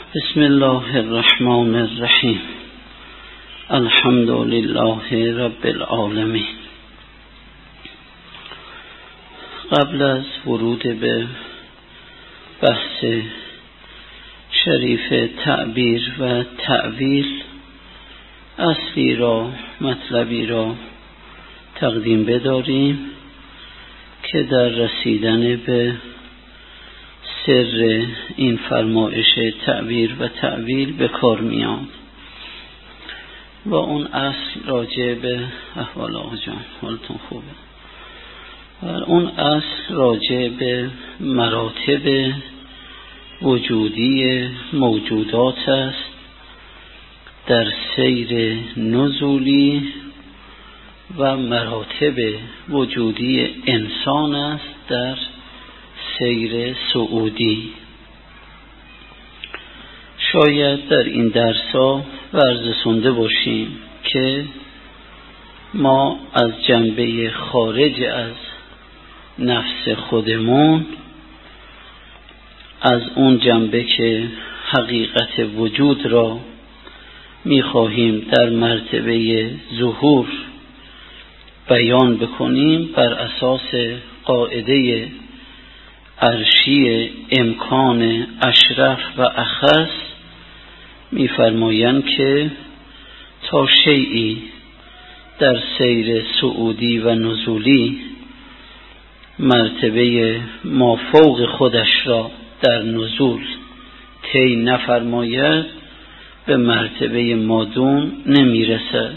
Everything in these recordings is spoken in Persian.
بسم الله الرحمن الرحیم. الحمد لله رب العالمین. قبل از ورود به بحث شریف تعبیر و تأویل، اصلی را، مطلبی را تقدیم بداریم که در رسیدن به سر این فرمایش تعبیر و تأویل به کار میاد و اون اصل راجع به احوال آقا جان، حالتون خوبه، و اون اصل راجع به مراتب وجودی موجودات است در سیر نزولی و مراتب وجودی انسان است در سیر صعودی. شاید در این درس‌ها ورزشونده باشیم که ما از جنبه خارج از نفس خودمون، از اون جنبه که حقیقت وجود را می‌خواهیم در مرتبه ظهور بیان بکنیم، بر اساس قاعده عرشی امکان اشرف و اخص می‌فرمایند که تا شیئی در سیر صعودی و نزولی مرتبه مافوق خودش را در نزول طی نفرماید، به مرتبه مادون نمیرسد.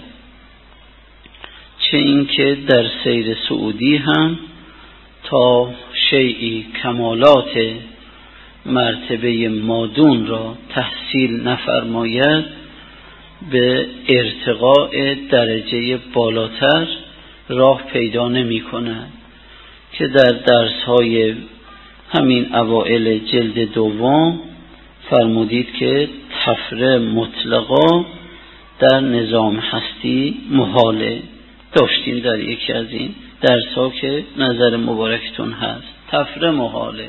چه اینکه در سیر صعودی هم تا شیئی کمالات مرتبه مادون را تحصیل نفرماید، به ارتقاء درجه بالاتر راه پیدا نمی کند که در درس‌های همین اوائل جلد دوم فرمودید که طفره مطلقا در نظام هستی محاله. داشتیم در یکی از این درس‌ها که نظر مبارکتون هست، طفره محاله.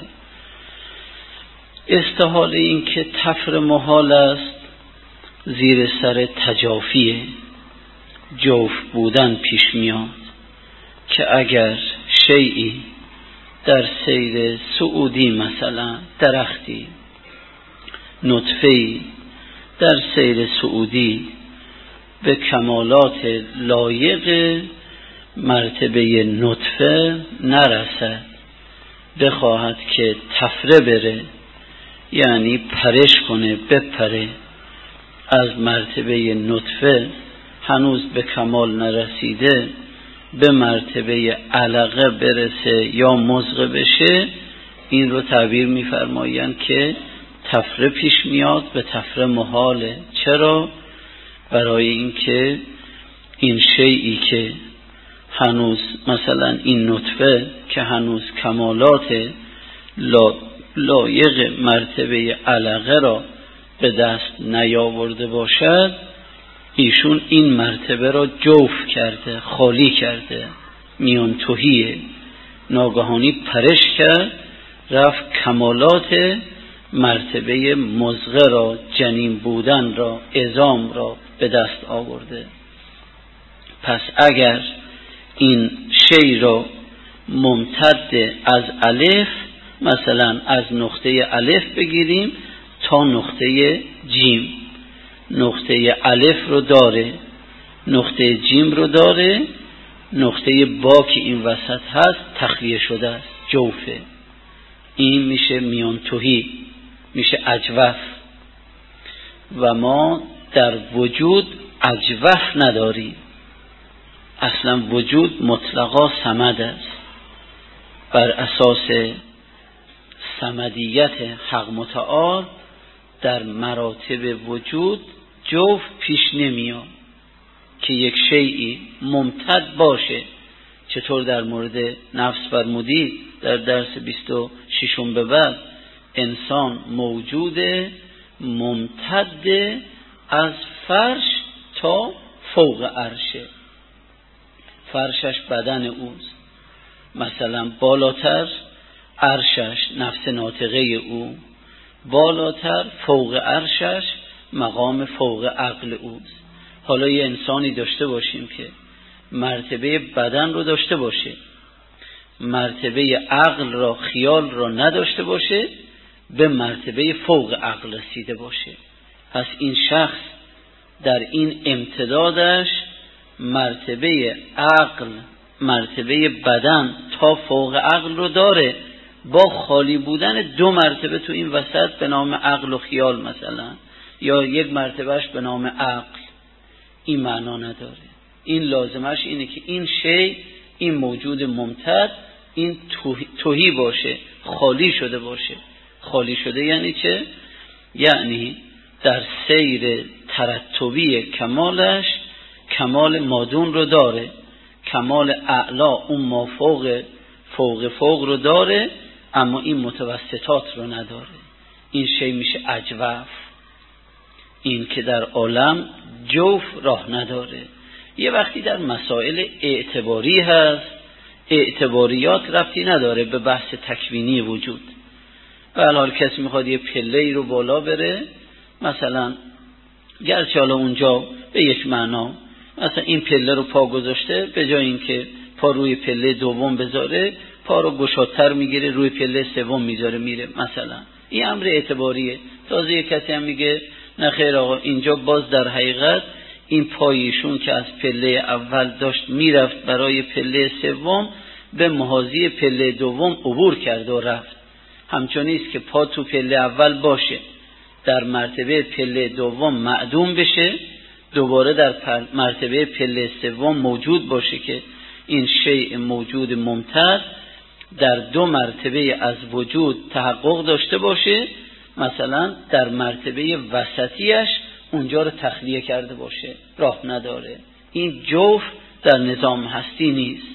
استحاله این که طفره محال است زیر سر تجافی جوف بودن پیش میاد که اگر شیئی در سیر صعودی، مثلا درختی، نطفه‌ای در سیر صعودی به کمالات لایق مرتبه نطفه نرسد، بخواهد که طفره بره، یعنی پرش کنه، بپره، از مرتبه نطفه هنوز به کمال نرسیده به مرتبه علقه برسه یا مضغه بشه، این رو تعبیر می‌فرمایند که طفره پیش میاد، به طفره محاله. چرا؟ برای اینکه این شیئی که هنوز، مثلا این نطفه که هنوز کمالات لایق مرتبه علقه را به دست نیاورده باشد، ایشون این مرتبه را جوف کرده، خالی کرده، میان توهیه، ناگهانی پرش کرد، رفت کمالات مرتبه مضغه را، جنین بودن را، عظام را به دست آورده. پس اگر این شی را ممتد از الف، مثلا از نقطه الف بگیریم تا نقطه جیم، نقطه الف رو داره، نقطه جیم رو داره، نقطه با که این وسط هست تخلیه شده است، جوفه. این میشه میان توهی، میشه اجوف. و ما در وجود اجوف نداریم، اصلا وجود مطلقا صمد است. بر اساس صمدیت حق متعال در مراتب وجود جوف پیش نمیاد که یک شیئی ممتد باشه. چطور در مورد نفس فرمودید در درس 26 به بعد، انسان موجود ممتد از فرش تا فوق عرشه، فرشش بدن اوست، مثلا بالاتر عرشش نفس ناطقه او، بالاتر فوق عرشش مقام فوق عقل اوست. حالا یه انسانی داشته باشیم که مرتبه بدن رو داشته باشه، مرتبه عقل را خیال را نداشته باشه، به مرتبه فوق عقل رسیده باشه. پس این شخص در این امتدادش مرتبه عقل، مرتبه بدن تا فوق عقل رو داره، با خالی بودن 2 مرتبه تو این وسط به نام عقل و خیال مثلا، یا 1 مرتبهش به نام عقل. این معنا نداره. این لازمش اینه که این شی، این موجود ممتد، این تهی باشه، خالی شده باشه. خالی شده یعنی چه؟ یعنی در سیر ترتبی کمالش کمال مادون رو داره، کمال اعلا اون ما فوق رو داره، اما این متوسطات رو نداره. این شی میشه اجوف، این که در عالم جوف راه نداره. یه وقتی در مسائل اعتباری هست، اعتباریات ربطی نداره به بحث تکوینی وجود. به هر حال کسی میخواد یه پله‌ای رو بالا بره، مثلا گرچه حالا اونجا به یک معنا مثلا این پله رو پا گذاشته، به جای اینکه پا روی پله دوم بذاره، پا رو گشادتر میگیره روی پله سوم میذاره میره مثلا. این امر اعتباریه. تازه یک کسی هم میگه نه خیر آقا، اینجا باز در حقیقت این پایشون که از پله اول داشت میرفت برای پله سوم، به محاذی پله دوم عبور کرد و رفت. همچون نیست که پا تو پله اول باشه، در مرتبه پله دوم معدوم بشه، دوباره در مرتبه پله سوم موجود باشه، که این شیء موجود ممتد در 2 مرتبه از وجود تحقق داشته باشه، مثلا در مرتبه وسطیش اونجا رو تخلیه کرده باشه، راه نداره. این جوف در نظام هستی نیست.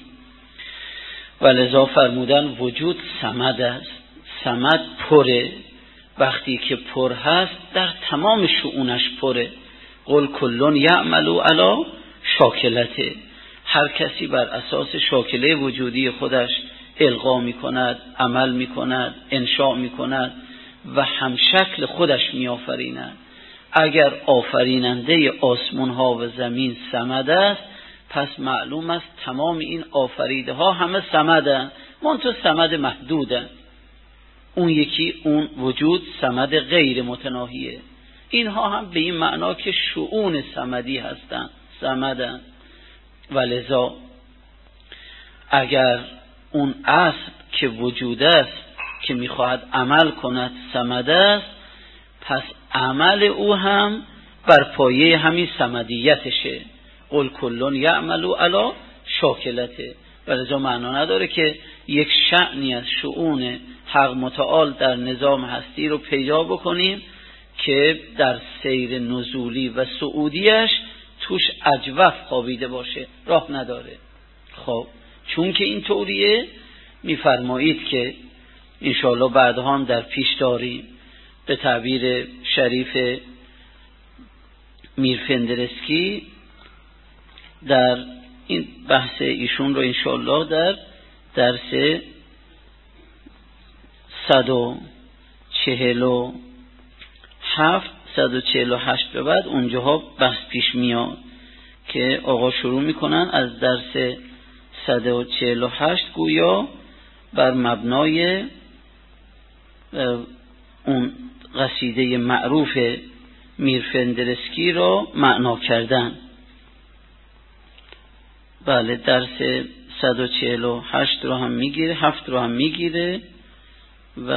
ولذا فرمودن وجود صمد است. صمد پره، وقتی که پر هست در تمام شؤونش پره. قل کلون یعملو علی شاکلته، هر کسی بر اساس شاکله وجودی خودش القا می کند، عمل می کند، انشاء می کند و هم شکل خودش می آفریند. اگر آفریننده آسمان ها و زمین صمد است، پس معلوم است تمام این آفریده ها همه صمدند، منتها صمد محدودند. اون یکی، اون وجود صمد غیر متناهیه. اینها هم به این معنا که شؤون صمدی هستند، صمدند. ولذا اگر اون اصل که وجود است که میخواهد عمل کند صمد است، پس عمل او هم بر پایه همین صمدیتشه. قل کلون یعملو علی شاکلته. ولذا معنا نداره که یک شأنی از شؤون حق متعال در نظام هستی رو پیدا بکنیم که در سیر نزولی و صعودیش توش اجوف خوابیده باشه، راه نداره. خب چون که این طوریه، میفرمایید که انشاءالله بعدها هم در پیش داریم، به تعبیر شریف میرفندرسکی در این بحث ایشون رو انشاءالله در درس 148 به بعد اونجاها بحث پیش میاد که آقا شروع میکنن از درس 148 گویا بر مبنای اون قصیده معروف میرفندرسکی را معنا کردن. بله، درس 148 رو هم میگیره، 7 رو هم میگیره و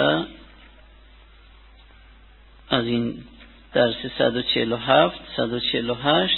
از این درس 147 148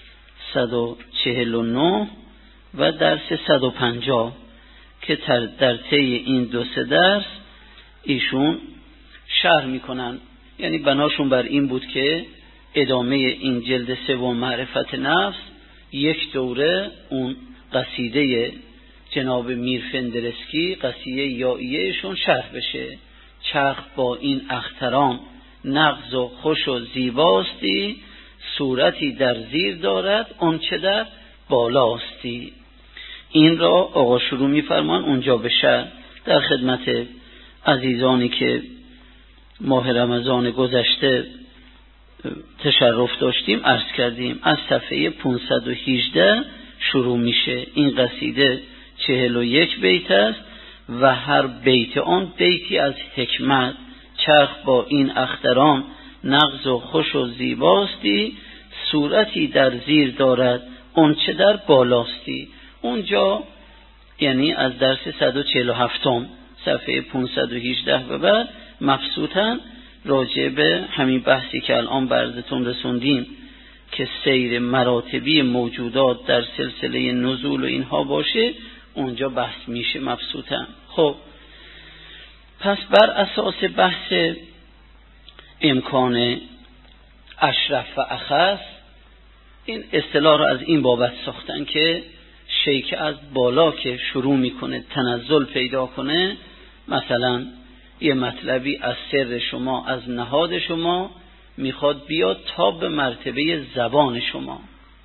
149 و درس 150 که در طی این 2-3 درس ایشون شرح میکنن. یعنی بناشون بر این بود که ادامه این جلد 3 معرفت نفس یک دوره اون قصیده جناب میرفندرسکی، قصیده یائیه‌شون شرح بشه. چرخ با این اختران نغز و خوش و زیباستی، صورتی در زیر دارد اون چه در بالاستی. این را آقا شروع می‌فرمان اونجا به شرح. در خدمت عزیزانی که ماه رمضان گذشته تشرف داشتیم، عرض کردیم از صفحه 518 شروع میشه. این قصیده 41 بیت است و هر بیت آن بیتی از حکمت. چرخ با این اختران نغز و خوش و زیباستی، صورتی در زیر دارد اون چه در بالاستی. اونجا یعنی از درس 147 صفحه 518 به بعد مبسوطاً راجع به همین بحثی که الان براتون رسوندیم که سیر مراتبی موجودات در سلسله نزول و اینها باشه، اونجا بحث میشه مبسوطاً. خب پس بر اساس بحث امکان اشرف و اخص، این اصطلاح رو از این بابت ساختن که شیء از بالا که شروع میکنه تنزل پیدا کنه، مثلا یه مطلبی از سر شما، از نهاد شما میخواد بیاد تا به مرتبه زبان شما.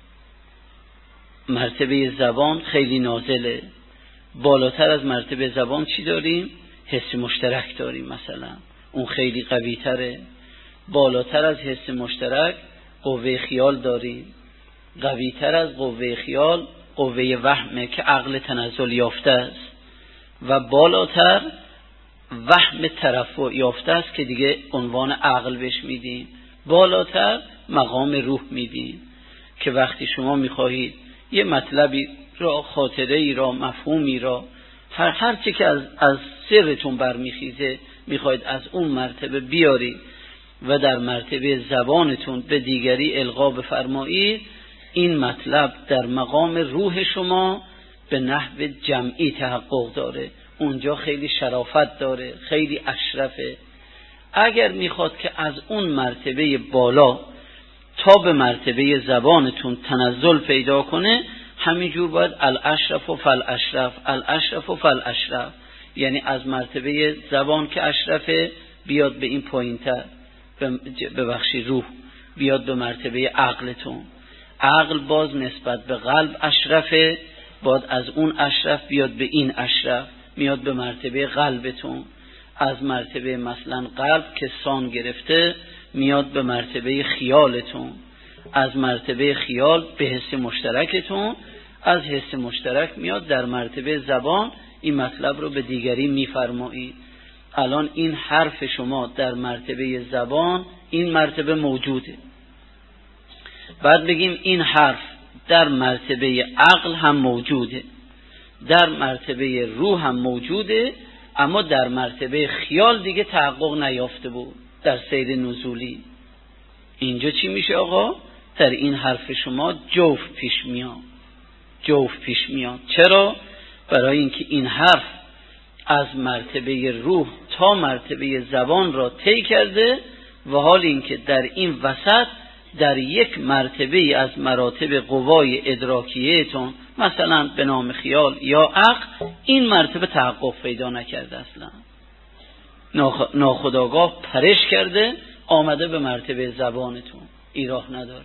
مرتبه زبان خیلی نازله. بالاتر از مرتبه زبان چی داریم؟ حس مشترک داریم مثلا، اون خیلی قوی تره. بالاتر از حس مشترک قوه خیال داریم. قوی تر از قوه خیال قوه وهمه که عقل تنزل یافته است و بالاتر وهم ترفع یافته است که دیگه عنوان عقل بهش میدیم. بالاتر مقام روح میدیم که وقتی شما میخواهید یه مطلبی را، خاطره ای را، مفهومی را، هر چی که از سرتون برمیخیزه میخواهید از اون مرتبه بیارید و در مرتبه زبانتون به دیگری القا بفرمایید، این مطلب در مقام روح شما به نحو جمعی تحقق داره. اونجا خیلی شرافت داره، خیلی اشرفه. اگر میخواد که از اون مرتبه بالا تا به مرتبه زبانتون تنزل پیدا کنه، همینجور باید الاشرف و فالاشرف، الاشرف و فالاشرف، یعنی از مرتبه زبان که اشرفه بیاد به این پایینتر، ببخشید روح بیاد به مرتبه عقلتون. عقل باز نسبت به قلب اشرفه، باید از اون اشرف بیاد به این اشرف، میاد به مرتبه قلبتون. از مرتبه مثلا قلب که سان گرفته میاد به مرتبه خیالتون. از مرتبه خیال به حس مشترکتون. از حس مشترک میاد در مرتبه زبان، این مطلب رو به دیگری میفرمایید. الان این حرف شما در مرتبه زبان این مرتبه موجوده. بعد بگیم این حرف در مرتبه عقل هم موجوده، در مرتبه روح هم موجوده، اما در مرتبه خیال دیگه تحقق نیافته بود در سیر نزولی. اینجا چی میشه آقا؟ در این حرف شما جوف پیش میاد. جوف پیش میاد. چرا؟ برای اینکه این حرف از مرتبه روح تا مرتبه زبان را طی کرده و حال اینکه در این وسط در یک مرتبه از مراتب قوای ادراکیهتون، مثلا به نام خیال یا عقل، این مرتبه تحقق پیدا نکرده، اصلا ناخودآگاه پرش کرده آمده به مرتبه زبانتون. ایراه نداره.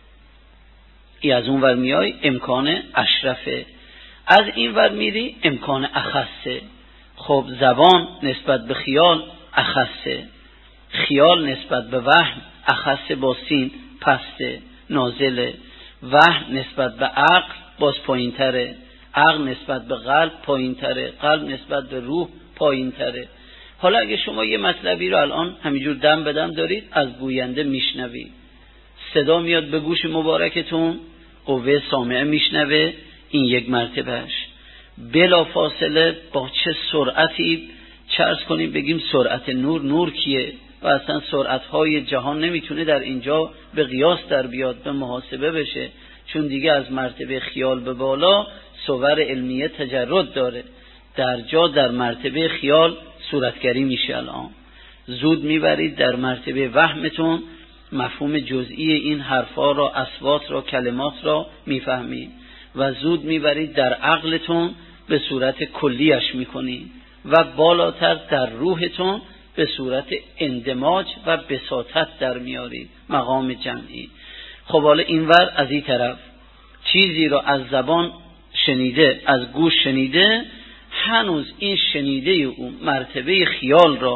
ای از اون ور میای امکان اشرفه، از این ور میری امکان اخصه. خب زبان نسبت به خیال اخصه، خیال نسبت به وهم اخص با سین پسته نازله، وهم نسبت به عقل باز پایین تره، عقل نسبت به قلب پایین تره، قلب نسبت به روح پایین تره. حالا اگه شما یه مطلبی رو الان همینجور دم بدم دارید از گوینده میشنوید، صدا میاد به گوش مبارکتون، قوه سامعه میشنوه، این یک مرتبهش. بلا فاصله با چه سرعتی، چرس کنیم بگیم سرعت نور کیه و اصلا سرعتهای جهان نمیتونه در اینجا به قیاس در بیاد، به محاسبه بشه، چون دیگه از مرتبه خیال به بالا صور علمیه تجرد داره. در مرتبه خیال صورتگری میشه. الان زود میبرید در مرتبه وهمتون مفهوم جزئی این حرفا را، اصوات را، کلمات را میفهمید و زود میبرید در عقلتون به صورت کلیش میکنید و بالاتر در روحتون به صورت اندماج و بساطت در میارید، مقام جمعی. خب حالا اینور از این طرف چیزی را از زبان شنیده، از گوش شنیده، هنوز این شنیده اون مرتبه خیال را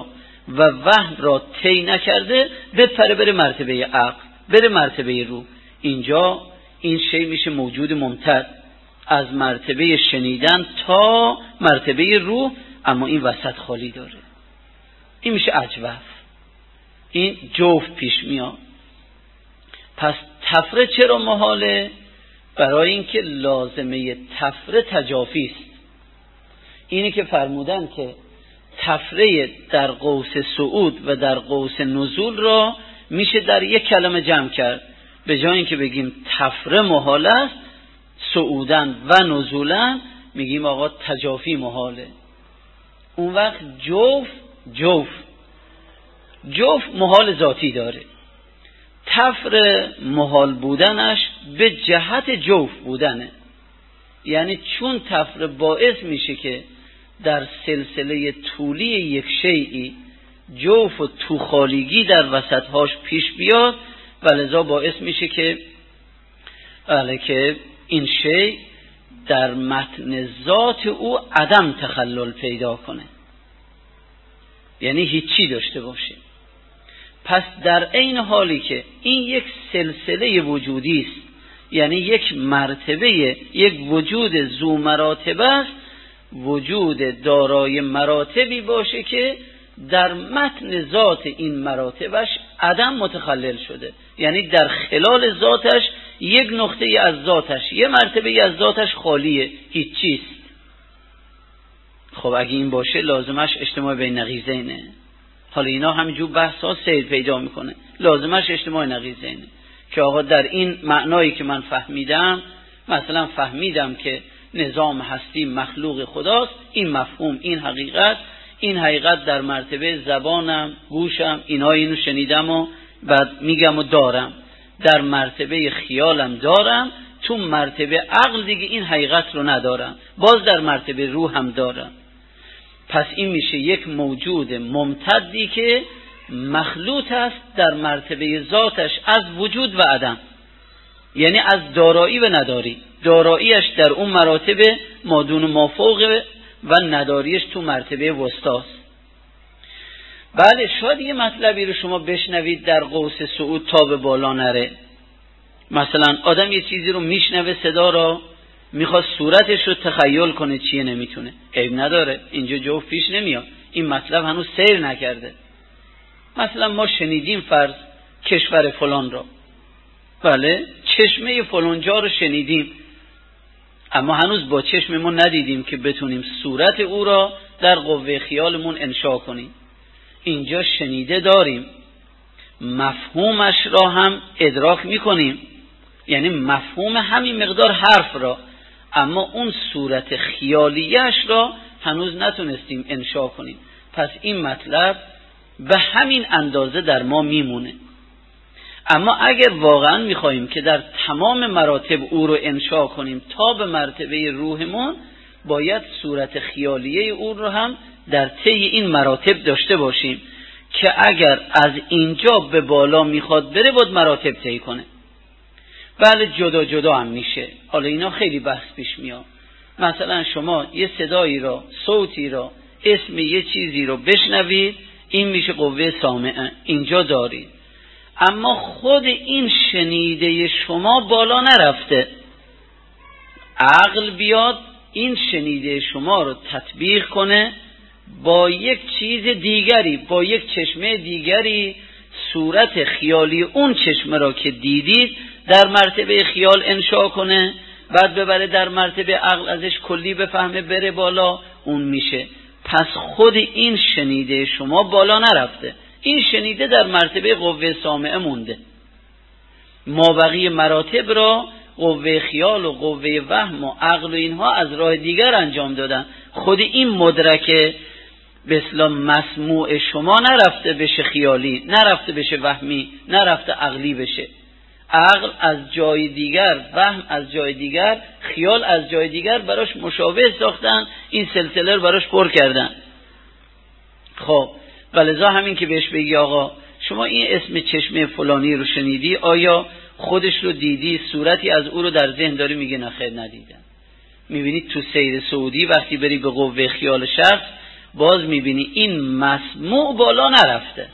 و وهم را طی نکرده بپره بره مرتبه عقل، بره مرتبه روح. اینجا این شی میشه موجود ممتد از مرتبه شنیدن تا مرتبه روح، اما این وسط خالی داره. این میشه اجوف، این جوف پیش میاد. پس تفره چرا محاله؟ برای اینکه لازمه تفره تجافی است. اینی که فرمودن که تفره در قوس صعود و در قوس نزول را میشه در یک کلمه جمع کرد. به جای اینکه بگیم تفره محال است، صعودن و نزولن، میگیم آقا تجافی محاله. اون وقت جوف محال ذاتی داره. تفره محال بودنش به جهت جوف بودنه، یعنی چون تفره باعث میشه که در سلسله طولی یک شیئی جوف و توخالیگی در وسطهاش پیش بیاد و لذا باعث میشه که این شیء در متن ذات او عدم تخلل پیدا کنه، یعنی هیچی داشته باشه. پس در عین حالی که این یک سلسله وجودی است، یعنی یک مرتبه، یک وجود ذو مراتب است، وجود دارای مراتبی باشه که در متن ذات این مراتبش عدم متخلل شده، یعنی در خلال ذاتش یک نقطه از ذاتش، یک مرتبه از ذاتش خالیه، هیچ چیست. خب اگه این باشه لازمش اجتماع بین نقیضینه. حالا اینا همینجور بحثا سیر پیدا میکنه. لازمش اجتماع نقیضینه که آقا در این معنایی که من فهمیدم، مثلا فهمیدم که نظام هستی مخلوق خداست، این مفهوم، این حقیقت در مرتبه زبانم، گوشم، اینو شنیدم و بعد میگم و دارم، در مرتبه خیالم دارم، تو مرتبه عقل دیگه این حقیقت رو ندارم، باز در مرتبه روح هم دارم. پس این میشه یک موجود ممتدی که مخلوط است در مرتبه ذاتش از وجود و عدم، یعنی از دارایی و نداری. داراییش در اون مراتب مادون و مافوق و نداریش تو مرتبه وسطاست. بله، شاید یه مطلبی رو شما بشنوید در قوس صعود تا به بالا نره. مثلا آدم یه چیزی رو میشنوه، صدا رو میخواد صورتش رو تخیل کنه، چیه نمیتونه. عیب نداره، اینجا جوف پیش نمیاد، این مطلب هنوز سیر نکرده. مثلا ما شنیدیم فرض کشور فلان رو، بله، چشمه فلانجا رو شنیدیم، اما هنوز با چشممون ندیدیم که بتونیم صورت او را در قوه خیالمون انشا کنیم. اینجا شنیده داریم، مفهومش را هم ادراک میکنیم، یعنی مفهوم همین مقدار حرف را، اما اون صورت خیالیش را هنوز نتونستیم انشا کنیم. پس این مطلب به همین اندازه در ما میمونه. اما اگر واقعا میخواییم که در تمام مراتب او رو انشا کنیم تا به مرتبه روحمون، باید صورت خیالیه او رو هم در طی این مراتب داشته باشیم که اگر از اینجا به بالا میخواد بره باید مراتب طی کنه. بله، جدا جدا هم میشه. حالا اینا خیلی بحث پیش میاد. مثلا شما یه صدایی را، صوتی را، اسم یه چیزی رو بشنوید، این میشه قوه سامعه، اینجا دارید. اما خود این شنیده شما بالا نرفته، عقل بیاد این شنیده شما رو تطبیق کنه با یک چیز دیگری، با یک چشمه دیگری، صورت خیالی اون چشمه را که دیدید در مرتبه خیال انشا کنه، بعد ببره در مرتبه عقل، ازش کلی بفهمه بره بالا، اون میشه. پس خود این شنیده شما بالا نرفته، این شنیده در مرتبه قوه سامعه مونده. ما بقیه مراتب را قوه خیال و قوه وهم و عقل و اینها از راه دیگر انجام دادن. خود این مدرک به اصطلاح مسموع شما نرفته بشه خیالی، نرفته بشه وهمی، نرفته عقلی بشه. عقل از جای دیگر، وهم از جای دیگر، خیال از جای دیگر براش مشابه ساختن، این سلسله رو براش پر کردن. خب ولذا همین که بهش بگی آقا شما این اسم چشمه فلانی رو شنیدی، آیا خودش رو دیدی، صورتی از او رو در ذهن داری؟ میگه نه خیر ندیدم. میبینید تو سیر سعودی وقتی بری به قوه خیال شخص، باز میبینی این مسموع بالا نرفته.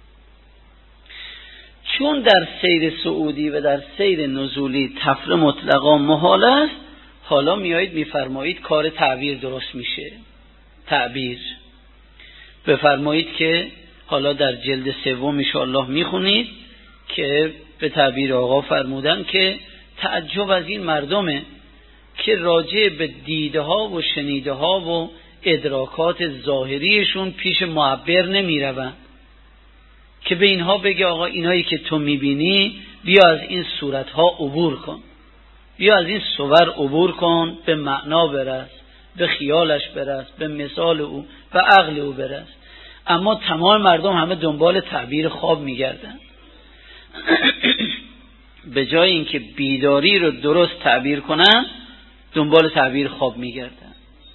چون در سیر صعودی و در سیر نزولی طفره مطلقا محال است، حالا میایید میفرمایید کار تعبیر درست میشه. تعبیر بفرمایید که حالا در جلد 3 ان شاء الله میخونید که به تعبیر آقا فرمودن که تعجب از این مردمه که راجع به دیده ها و شنیده ها و ادراکات ظاهریشون پیش معبر نمی روند که به اینها بگه آقا اینایی که تو میبینی بیا از این صورتها عبور کن، بیا از این صور عبور کن، به معنا برس، به خیالش برس، به مثال او، به عقل او برس. اما تمام مردم همه دنبال تعبیر خواب میگردن. به جای اینکه بیداری رو درست تعبیر کنن دنبال تعبیر خواب میگردن.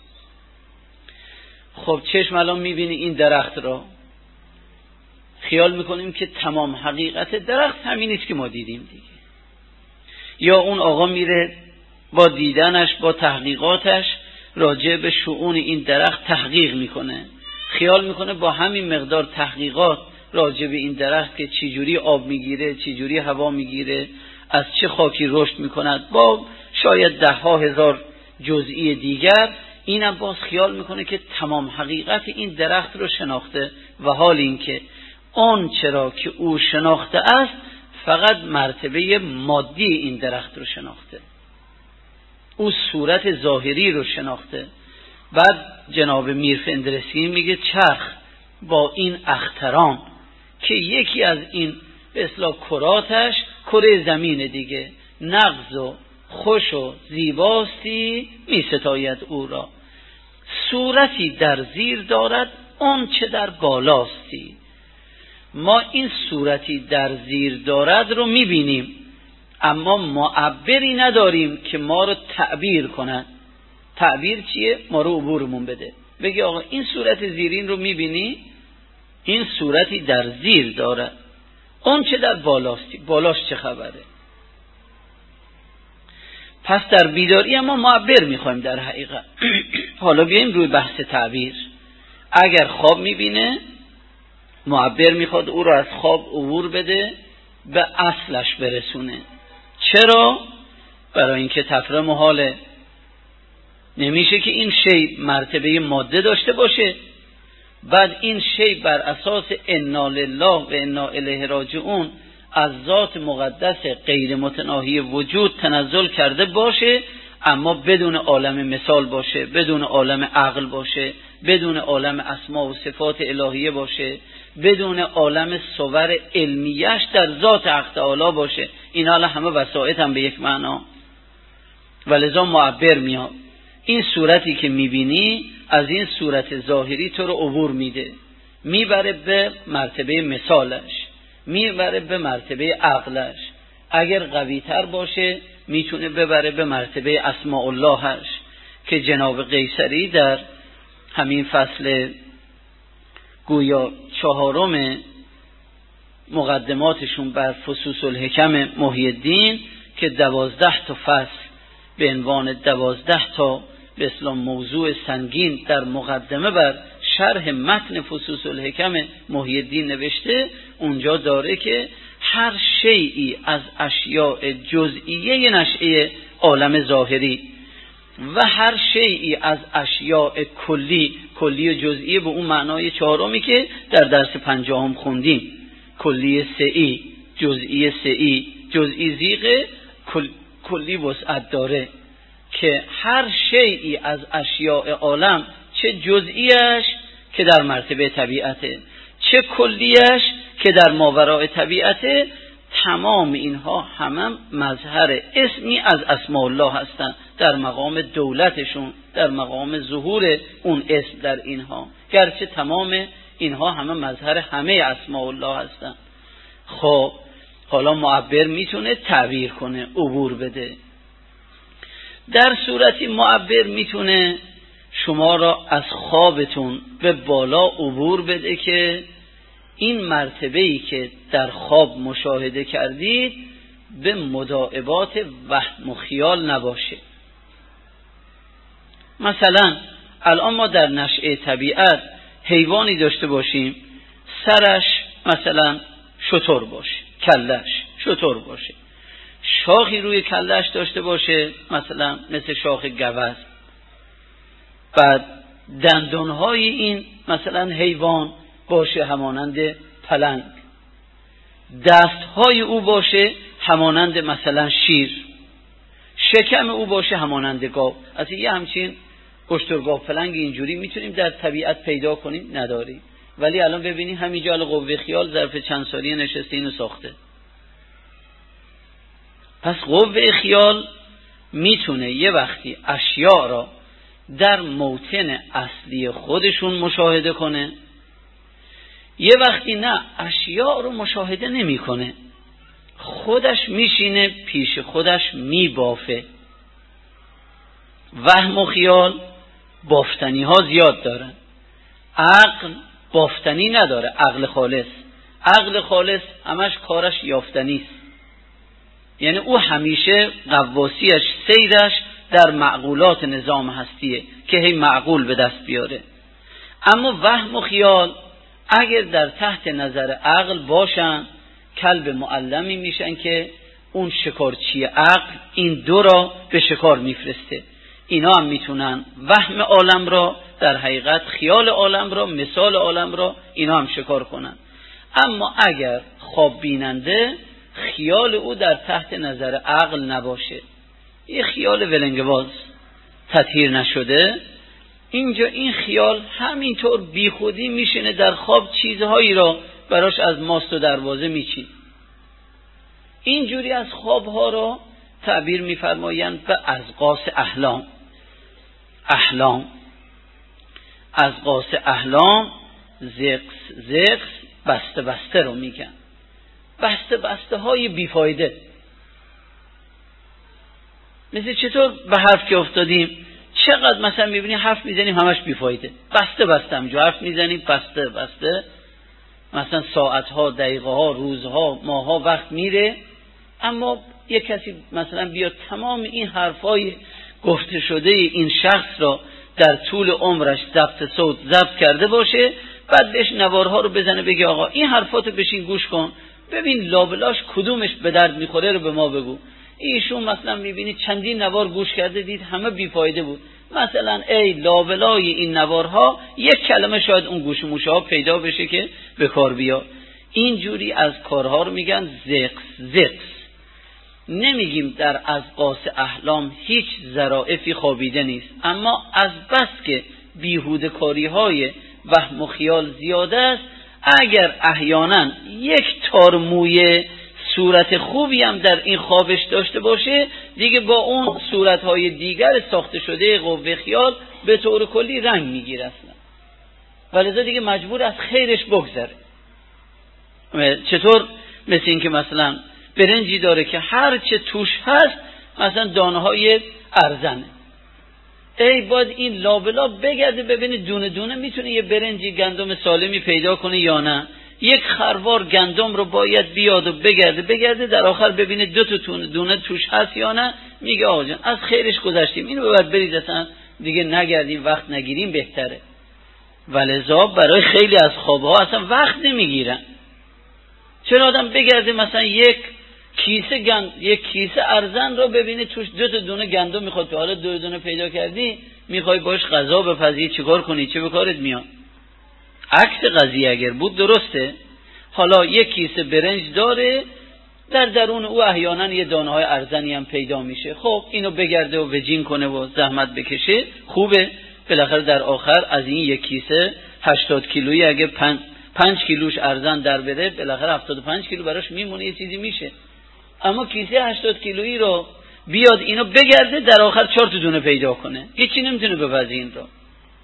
خب چشم الان میبینی این درخت را، خیال میکنیم که تمام حقیقت درخت همینیست که ما دیدیم دیگه. یا اون آقا میره با دیدنش، با تحقیقاتش راجع به شؤون این درخت تحقیق میکنه، خیال میکنه با همین مقدار تحقیقات راجع به این درخت که چجوری آب میگیره، چجوری هوا میگیره، از چه خاکی رشد میکند، با شاید 10,000 جزئی دیگر، اینم باز خیال میکنه که تمام حقیقت این درخت رو شناخته، و حال این که اون چرا که او شناخته است فقط مرتبه مادی این درخت رو شناخته، او صورت ظاهری رو شناخته. بعد جناب میر فندرسی میگه چرخ با این اختران که یکی از این به اصطلاح کراتش کره زمین دیگه، نغز و خوش و زیباستی می ستاید او را، صورتی در زیر دارد اون چه در بالاستی. ما این صورتی در زیر دارد رو می بینیم اما معبری نداریم که ما رو تعبیر کنند. تعبیر چیه؟ ما رو عبورمون بده، بگی آقا این صورت زیرین رو می بینی، این صورتی در زیر دارد اون چه در بالاستی، بالاش چه خبره؟ پس در بیداری اما معبر میخوایم در حقیقت. حالا بیاییم روی بحث تعبیر. اگر خواب میبینه، معبر میخواد او رو از خواب عبور بده، به اصلش برسونه. چرا؟ برای اینکه تفره محاله، نمیشه که این شی مرتبه ماده داشته باشه، بعد این شی بر اساس انا لله و انا الیه راجعون از ذات مقدس غیر متناهی وجود تنزل کرده باشه، اما بدون عالم مثال باشه، بدون عالم عقل باشه، بدون عالم اسما و صفات الهیه باشه، بدون عالم صور علمیش در ذات حق تعالی باشه. این حالا همه وسائط هم به یک معنا. ولذا معبر میاد، این صورتی که میبینی از این صورت ظاهری تو رو عبور میده، میبره به مرتبه مثالش، میبره به مرتبه عقلش، اگر قوی تر باشه میتونه ببره به مرتبه اسماء اللهش که جناب قیصری در همین فصل گویا 4 مقدماتشون بر فصوص الحکم محی الدین که 12 تا فصل به عنوان 12 تا به اسلام موضوع سنگین در مقدمه بر شرح متن فصوص الحکم محی الدین نوشته، اونجا داره که هر شیئی از اشیاء جزئیه نشأه عالم ظاهری و هر شیئی از اشیاء کلی و جزئیه به اون معنای 4 که در درس 5 خوندیم، کلی سعی، جزئی سعی، جزئی زیغه، کلی وسعت داره، که هر شیئی از اشیاء عالم چه جزئیش که در مرتبه طبیعته، چه کلیش که در ماوراء طبیعته، تمام اینها همه مظهر اسمی از اسماء الله هستند، در مقام دولتشون، در مقام ظهور اون اسم در اینها، گرچه تمام اینها همه مظهر همه اسماء الله هستند. خب حالا معبر میتونه تعبیر کنه، عبور بده. در صورتی معبر میتونه شما را از خوابتون به بالا عبور بده که این مرتبه‌ای که در خواب مشاهده کردید به مداعبات وهم و خیال نباشه. مثلا الان ما در نشأه طبیعت حیوانی داشته باشیم سرش مثلا شتر باشه، کلش شتر باشه، شاخی روی کلش داشته باشه مثلا مثل شاخ گوز، بعد دندانهای این مثلا حیوان باشه همانند پلنگ، دستهای او باشه همانند مثلا شیر، شکم او باشه همانند گاو. از یه همچین اشترگاو پلنگ اینجوری میتونیم در طبیعت پیدا کنیم؟ نداریم. ولی الان ببینید همینجا قوه خیال ظرف چند سالی نشسته اینو ساخته. پس قوه خیال میتونه یه وقتی اشیاء را در موطن اصلی خودشون مشاهده کنه، یه وقتی نه اشیاء رو مشاهده نمیکنه، خودش میشینه پیش خودش میبافه. وهم و خیال بافتنی ها زیاد دارن، عقل بافتنی نداره. عقل خالص همش کارش یافتنی است، یعنی او همیشه غواصیش سیرش در معقولات نظام هستیه که هی معقول به دست بیاره. اما وهم و خیال اگر در تحت نظر عقل باشن کلب معلمی میشن که اون شکارچی عقل این دو را به شکار میفرسته. اینا هم میتونن وهم عالم را در حقیقت خیال عالم را، مثال عالم را اینا هم شکار کنن. اما اگر خواب بیننده خیال او در تحت نظر عقل نباشه، یه خیال ولنگواز تطهیر نشده، اینجا این خیال همینطور بی خودی میشینه در خواب چیزهایی را براش از ماست و دروازه میچید. اینجوری از خوابها را تعبیر میفرمایند به ازقاص احلام. ازقاص احلام زقس بسته رو میگن، بسته های بیفایده. مثل چطور به حرف که افتادیم، چقدر مثلا میبینی حرف میزنیم همش بیفایده، بسته همجا حرف میزنیم بسته مثلا ساعتها، دقیقه ها، روزها، ماها وقت میره، اما یک کسی مثلا بیاد تمام این حرفای گفته شده این شخص را در طول عمرش ضبط صوت ضبط کرده باشه، بعد بهش نوارها رو بزنه بگه آقا این حرفاتو بشین گوش کن ببین لابلاش کدومش به درد میخوره رو به ما بگو. ایشون مثلا میبینید چندین نوار گوش کرده، دید همه بیفایده بود، مثلا ای لابلای این نوارها یک کلمه شاید اون گوش موشه ها پیدا بشه که به کار بیاد. اینجوری از کارها رو میگن زقس. نمیگیم در ازقاص احلام هیچ ظرافی خوابیده نیست، اما از بس که بیهوده کاری های وهم و خیال زیاده است، اگر احیانا یک تار موی صورت خوبی هم در این خوابش داشته باشه، دیگه با اون صورتهای دیگر ساخته شده قوه خیال به طور کلی رنگ میگیره اصلا، ولذا دیگه مجبور از خیرش بگذره. چطور؟ مثل این که مثلا برنجی داره که هر چه توش هست مثلا دانه های ارزنه، ای باید این لابلا بگرده ببینه دونه دونه میتونه یه برنجی گندم سالمی پیدا کنه یا نه. یک خروار گندم رو باید بیاد و بگرده در آخر ببینه دو تا دونه توش هست یا نه، میگه آقا جان از خیرش گذشتیم، اینو باید برید اصلا دیگه نگردیم، وقت نگیریم بهتره. ولذا برای خیلی از خوابها اصلا وقت نمیگیرن. چرا آدم بگرده مثلا یک کیسه ارزن رو ببینه توش دو تا دونه گندم میخواد، تو حالا دو دونه پیدا کردی میخوای باش غذا بپزی، چیکار کنی؟ چه به کارت میاد؟ عکس قضیه اگر بود درسته، حالا یک کیسه برنج داره، در درون او احیانا یه دانه های ارزنی هم پیدا میشه، خب اینو بگرده و وجین کنه و زحمت بکشه، خوبه، بالاخره در آخر از این یک کیسه 80 کیلویی اگه 5 کیلوش ارزن در بده، بالاخره 75 کیلو براش میمونه، یه چیزی میشه. اما کیسه 80 کیلویی رو بیاد اینو بگرده در آخر 4 تا دونه پیدا کنه، هیچی نمیتونه بپزه این رو.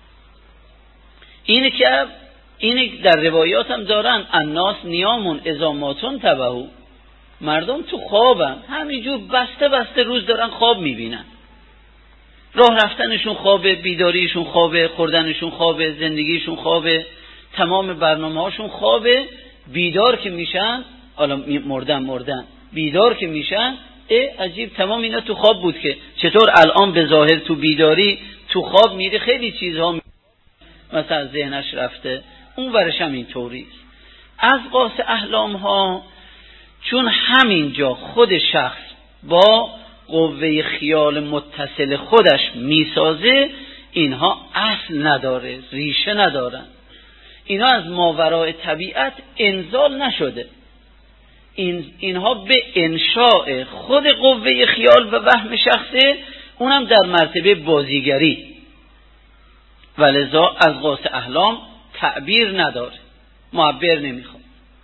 اینه که این در روایات هم دارن الناس نیامون اذا ماتون تبهو، مردم تو خوابن همینجور بسته روز دارن خواب میبینن، راه رفتنشون خوابه، بیداریشون خوابه، خوردنشون خوابه، زندگیشون خوابه، تمام برنامه‌هاشون خوابه. بیدار که میشن، حالا مردن بیدار که میشن، عجیب تمام اینا تو خواب بود. که چطور الان به ظاهر تو بیداری تو خواب میری خیلی چیزها مثلا از ذهنش رفته، اون ورش هم اینطوری. از قاس احلام ها چون همینجا خود شخص با قوه خیال متصل خودش میسازه، اینها اصل نداره، ریشه ندارن، اینها از ماورای طبیعت انزال نشده، اینها به انشاء خود قوه خیال و وهم شخصه، اونم در مرتبه بازیگری، ولذا از قاس احلام تعبیر نداره، معبر نمیخواد.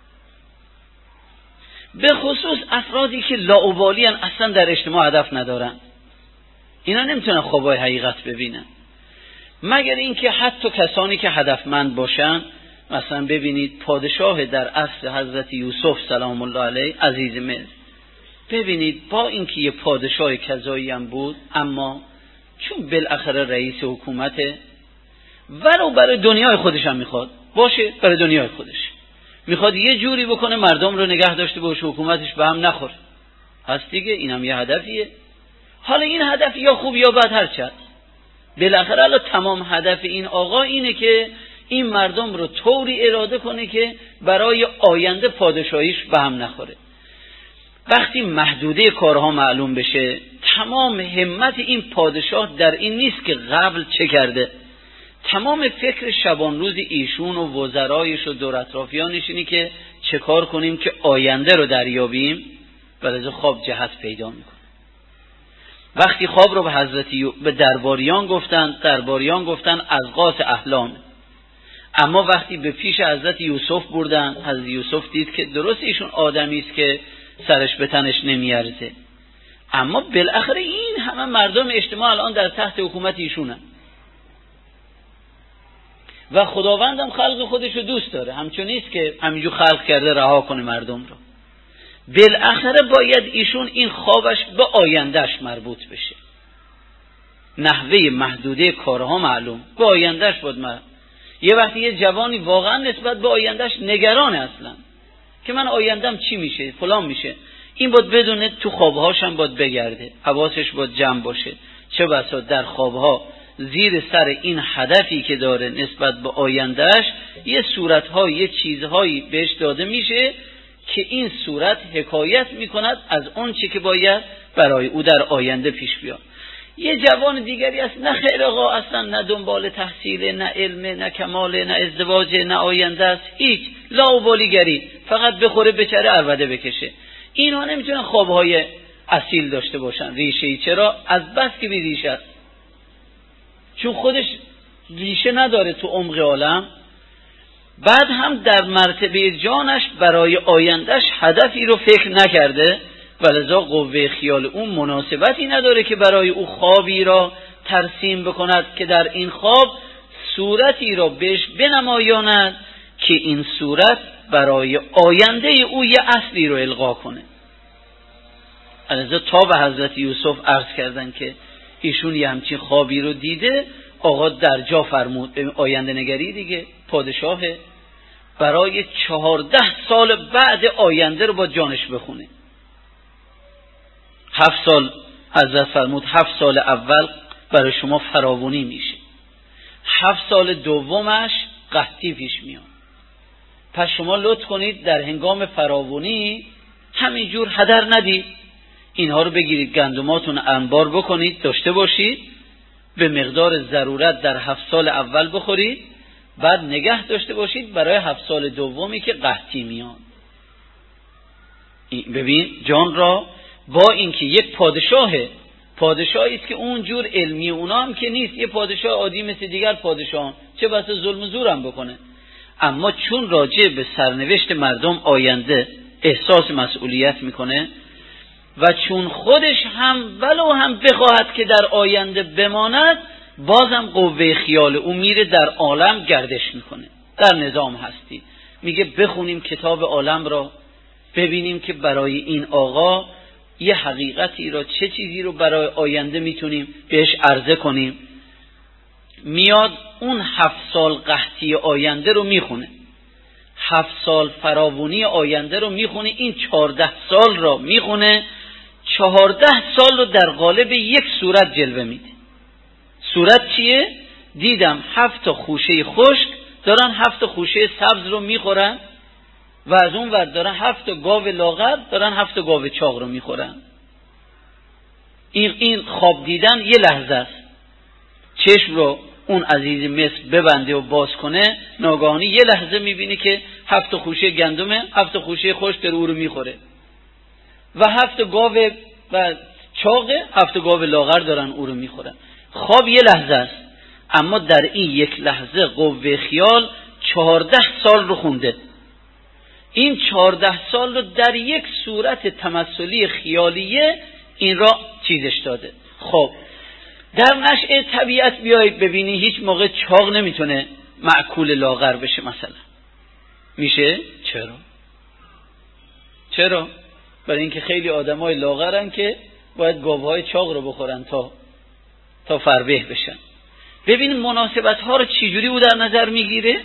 به خصوص افرادی که لاابالی اصلا در اجتماع هدف ندارن، اینا نمیتونن خوابای حقیقت ببینن، مگر اینکه حتی کسانی که هدفمند باشن. مثلا ببینید پادشاه در عصر حضرت یوسف سلام الله علیه، عزیز مصر، ببینید با اینکه یه پادشاه کذایی هم بود، اما چون بالاخره رئیس حکومته، ولو برای دنیای خودش هم میخواد باشه، برای دنیای خودش میخواد یه جوری بکنه مردم رو نگه داشته باشه، حکومتش به هم نخوره، هست دیگه، اینم یه هدفیه. حالا این هدف یا خوب یا بد هر چند، بالاخره الان تمام هدف این آقا اینه که این مردم رو طوری اراده کنه که برای آینده پادشاهیش به هم نخوره. وقتی محدوده کارها معلوم بشه، تمام همت این پادشاه در این نیست که قبل چه کرده، تمام فکر شبان روز ایشون و وزرایش و دور اطرافیانش اینی که چه کار کنیم که آینده رو دریابیم، ولذا خواب جهت پیدا میکنه. وقتی خواب رو به درباریان گفتن از قاس احلام، اما وقتی به پیش حضرت یوسف بردن، حضرت یوسف دید که درست ایشون آدمی است که سرش به تنش نمیارزه، اما بالاخره این همه مردم اجتماع الان در تحت حکومت ایشونن و خداوندم خلق خودشو دوست داره، همچون نیست که همینجور خلق کرده رها کنه مردم رو. بالاخره باید ایشون این خوابش به آیندهش مربوط بشه، نحوه محدوده کارها معلوم، به آیندهش بود یه وقتی یه جوانی واقعا نسبت به آیندهش نگرانه اصلا که من آیندم چی میشه، فلان میشه، این باید بدونه تو خوابهاش هم باید بگرده، حواسش باید جمع باشه، چه بسا در خوابها زیر سر این هدفی که داره نسبت به آیندهش یه صورت‌های، یه چیزهایی بهش داده میشه که این صورت حکایت میکند از اون چی که باید برای او در آینده پیش بیاد. یه جوان دیگری است نه خیر آقا، اصلا نه دنبال تحصیل، نه علم، نه کمال، نه ازدواج، نه آینده است، هیچ لاابالیگری، فقط بخوره بچره عربده بکشه. اینا نمیتونن خوابهای اصیل داشته باشن، ریشه‌ای. چرا؟ از بس که بی ریشه است، چون خودش ریشه نداره تو عمق عالم. بعد هم در مرتبه جانش برای آیندهش هدفی رو فکر نکرده، ولذا قوه خیال اون مناسبتی نداره که برای او خوابی را ترسیم بکند که در این خواب صورتی را بهش بنمایاند که این صورت برای آینده او یه اصلی رو القا کنه. ولذا تا به حضرت یوسف عرض کردن که ایشون یه همچین خوابی رو دیده، آقا در جا فرمود، آینده نگری دیگه، پادشاهه، برای 14 سال بعد آینده رو با جانش بخونه. 7 سال حضرت فرمود 7 سال اول برای شما فراوانی میشه، 7 سال دومش قحطی پیش میاد. پس شما لطف کنید در هنگام فراوانی همینجور هدر ندید، اینها رو بگیرید گندماتون انبار بکنید، داشته باشید، به مقدار ضرورت در 7 سال اول بخورید، بعد نگه داشته باشید برای 7 سال دومی که قحطی میاد. ببین جان را، با اینکه یک پادشاهی است که اونجور علمی اونا هم که نیست، یه پادشاه عادی مثل دیگر پادشاهان، چه بسا ظلم و زور هم بکنه، اما چون راجع به سرنوشت مردم آینده احساس مسئولیت میکنه و چون خودش هم ولو هم بخواهد که در آینده بماند، بازم قوه خیال او میره در عالم گردش میکنه، در نظام هستی، میگه بخونیم کتاب عالم را، ببینیم که برای این آقا یه حقیقتی را، چه چیزی رو برای آینده میتونیم بهش عرضه کنیم. میاد اون 7 سال قحطی آینده رو میخونه، 7 سال فراوانی آینده رو میخونه، این 14 سال را میخونه، 14 سال رو در قالب یک صورت جلوه میده. صورت چیه؟ دیدم 7 خوشه خشک دارن 7 خوشه سبز رو میخورن و از اون ور دارن 7 گاو لاغر دارن 7 گاو چاق رو میخورن. این خواب دیدن یه لحظه است. چشم رو اون عزیز مصر ببنده و باز کنه، ناگهانی یه لحظه میبینی که 7 خوشه گندمه، 7 خوشه خشک در او رو میخوره و 7 گاو و چاق 7 گاو لاغر دارن او رو میخورن. خواب یه لحظه است، اما در این یک لحظه قوه خیال 14 سال رو خونده. این 14 سال رو در یک صورت تمثلی خیالیه این را چیزش داده. خب در نشأه طبیعت بیای ببینی هیچ موقع چاق نمیتونه مأکول لاغر بشه مثلا. میشه؟ چرا؟ برای اینکه خیلی آدمای لاغرن که باید گاوهای چاق رو بخورن تا فربه بشن. ببین مناسبت ها رو چجوری او در نظر میگیره.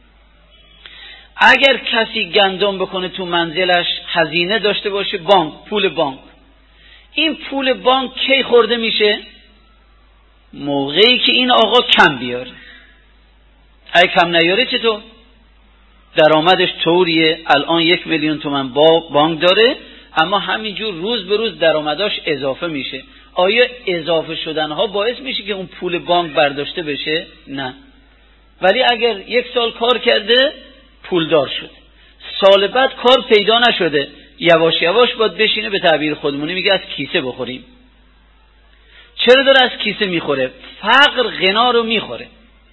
اگر کسی گندم بکنه تو منزلش، هزینه داشته باشه، پول بانک، این پول بانک کی خورده میشه؟ موقعی که این آقا کم بیاره. اگه کم نیاره چطور؟ درآمدش طوریه، الان 1 میلیون تومان بانک داره، اما همینجور روز به روز درآمداش اضافه میشه. آیا اضافه شدنها باعث میشه که اون پول بانک برداشته بشه؟ نه. ولی اگر 1 سال کار کرده پولدار شده، سال بعد کار پیدا نشده، یواش یواش باید بشینه، به تعبیر خودمونی میگه از کیسه بخوریم. چرا داره از کیسه میخوره؟ فقر غنا رو میخوره.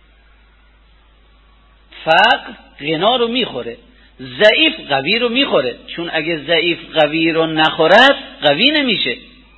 ضعیف قوی رو میخوره، چون اگه ضعیف قوی رو نخورد قوی نمیشه.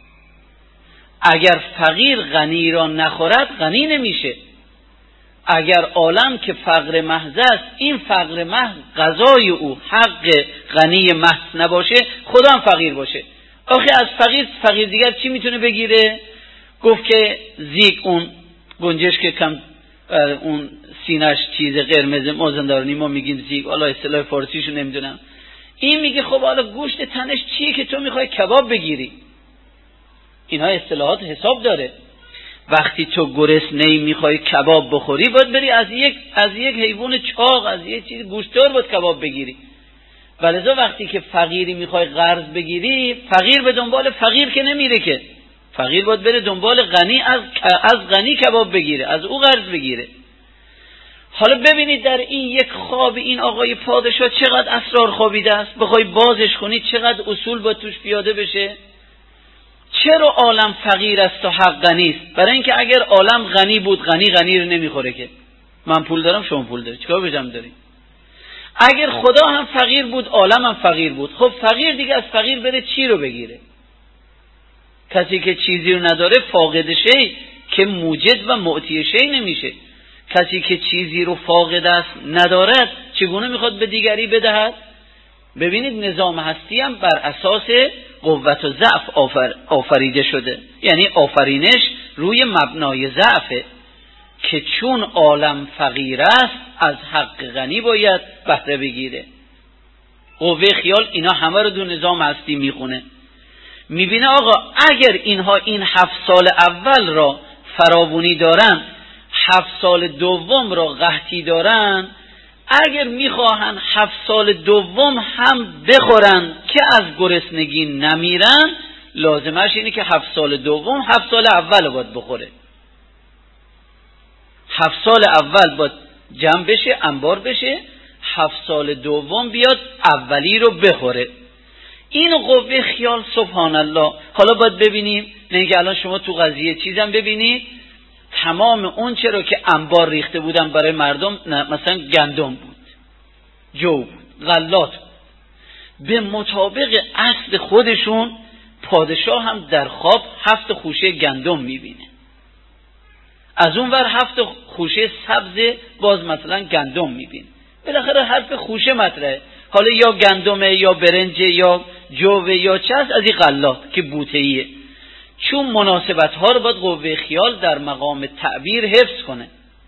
اگر فقیر غنی را نخورد غنی نمیشه. اگر عالم که فقر محض است، این فقر محض غذای او حق غنی محض نباشه، خدا هم فقیر باشه. آخه از فقیر دیگر چی میتونه بگیره؟ گفت که زیگ، اون گنجش که کم اون سینش چیز قرمز مازندرانی ما میگیم زیگ، حالا اصطلاح فارسیشو نمیدونم. این میگه خب حالا گوشت تنش چیه که تو میخوای کباب بگیری؟ اینها اصطلاحات حساب داره. وقتی تو گرسنه‌ای میخوای کباب بخوری، باید بری از یک حیوان چاق، از یک چیز گوشتدار باید کباب بگیری. ولذا وقتی که فقیری میخوای قرض بگیری، فقیر به دنبال فقیر که نمیره، که فقیر باید بره دنبال غنی، از غنی کباب بگیره، از او قرض بگیره. حالا ببینید در این یک خواب این آقای پادشاه چقدر اسرار خوابیده است. بخوای بازش کنی چقدر اصول باید توش پیاده بشه. چرا عالم فقیر است و حق غنی است؟ برای اینکه اگر عالم غنی بود، غنی رو نمیخوره که. من پول دارم شما پول داری، چیکار بجم داری؟ اگر خدا هم فقیر بود، عالم هم فقیر بود، خب فقیر دیگه از فقیر بره چی رو بگیره؟ کسی که چیزی رو نداره فاقد شی که موجد و معطی شی نمیشه. کسی که چیزی رو فاقد است ندارد چگونه میخواد به دیگری بدهد؟ ببینید نظام هستی هم بر اساس قوت و ضعف آفریده شده، یعنی آفرینش روی مبنای ضعفه، که چون عالم فقیر است از حق غنی باید بهره بگیره. قوه خیال اینا همه رو دو نظام هستی میخونه. میبینه آقا اگر اینها این 7 سال اول را فراوانی دارن، 7 سال دوم را قحطی دارن، اگر میخواهن 7 سال دوم هم بخورن که از گرسنگی نمیرن، لازمش اینه که 7 سال دوم 7 سال اول باید بخوره. 7 سال اول باید جمع بشه، انبار بشه، 7 سال دوم بیاد اولی رو بخوره. این قوه خیال سبحان الله. حالا باید ببینیم، نه اینکه الان شما تو قضیه چیزم ببینید، تمام اون چرا که انبار ریخته بودن برای مردم، مثلا گندم بود، جو بود، غلات بود، به مطابق اصل خودشون پادشاه هم در خواب 7 خوشه گندم میبینه، از اون ور 7 خوشه سبز باز مثلا گندم میبینه. بالاخره حرف خوشه مطرحه، حالا یا گندمه یا برنجه یا جوه یا چه از این غلات که بوتهیه. چون مناسبت ها رو باید قوه خیال در مقام تعبیر حفظ کنه.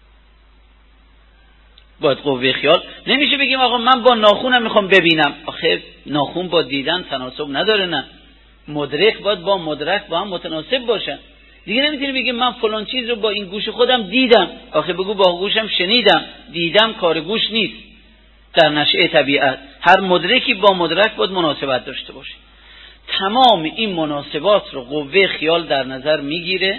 باید قوه خیال، نمیشه بگیم آقا من با ناخونم میخوام ببینم. آخه ناخون با دیدن تناسب نداره، نه، مدرک باید با مدرک با هم متناسب باشن. دیگه نمیتونی بگی من فلان چیز رو با این گوش خودم دیدم. آخه بگو با گوشم شنیدم. دیدم کار گوش نیست در نشأه طبیعت. هر مدرکی با مدرک باید مناسبت داشته باشه. تمام این مناسبات رو قوه خیال در نظر میگیره.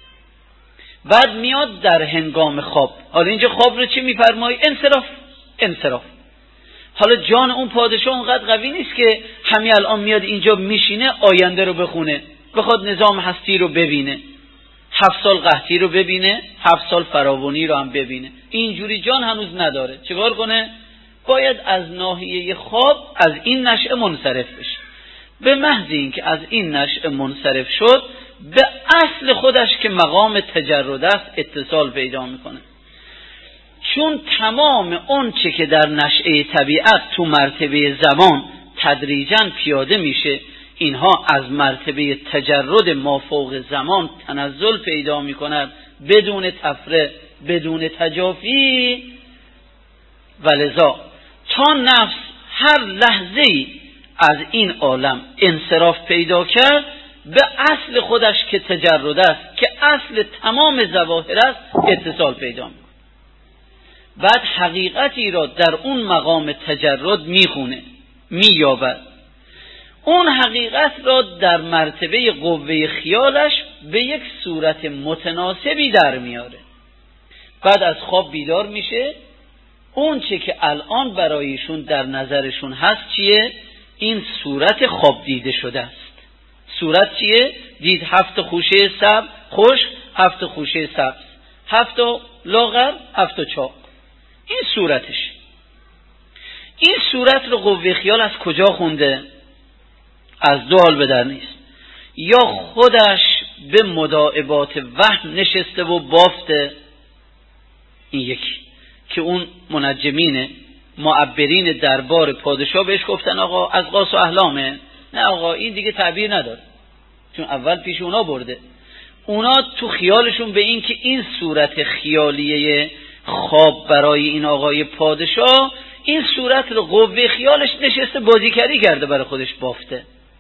بعد میاد در هنگام خواب. حالا اینجا خواب رو چی میفرمایی؟ انصراف. حالا جان اون پادشاه اونقدر قوی نیست که همین الان میاد اینجا میشینه آینده رو بخونه، بخواد نظام هستی رو ببینه، 7 سال قحطی رو ببینه، 7 سال فراوانی رو هم ببینه. اینجوری جان هنوز نداره. چیکار کنه؟ باید از ناحیه خواب از این نشأه منصرف بشه. به محض اینکه از این نشأه منصرف شد، به اصل خودش که مقام تجرد است اتصال پیدا میکنه. چون تمام اون چه که در نشأه طبیعت تو مرتبه زمان تدریجاً پیاده میشه، اینها از مرتبه تجرد مافوق زمان تنزل پیدا میکند بدون تفره، بدون تجافی. ولذا تا نفس هر لحظه‌ای از این عالم انصراف پیدا کرد، به اصل خودش که تجرد است، که اصل تمام ظواهر است، اتصال پیدا میکنه. بعد حقیقتی را در اون مقام تجرد میخونه، مییابد. اون حقیقت را در مرتبه قوه خیالش به یک صورت متناسبی در میاره. بعد از خواب بیدار میشه. اون چه که الان برایشون در نظرشون هست چیه؟ این صورت خواب دیده شده است. صورت چیه؟ دید 7 خوشه سبز خشک، 7 خوشه سبز، 7 لاغر، 7 چاق. این صورتش. این صورت رو قوه خیال از کجا خونده؟ از دو حال به در نیست. یا خودش به مداعبات وهم نشسته و بافته. این یکی که اون منجمین معبرین دربار پادشاه بهش گفتن آقا از قاس و احلامه. نه آقا این دیگه تعبیر نداره، چون اول پیش اونا برده. اونا تو خیالشون به این که این صورت خیالیه خواب برای این آقای پادشاه، این صورت رو قوه خیالش نشسته بازیگری کرده برای خودش بافته.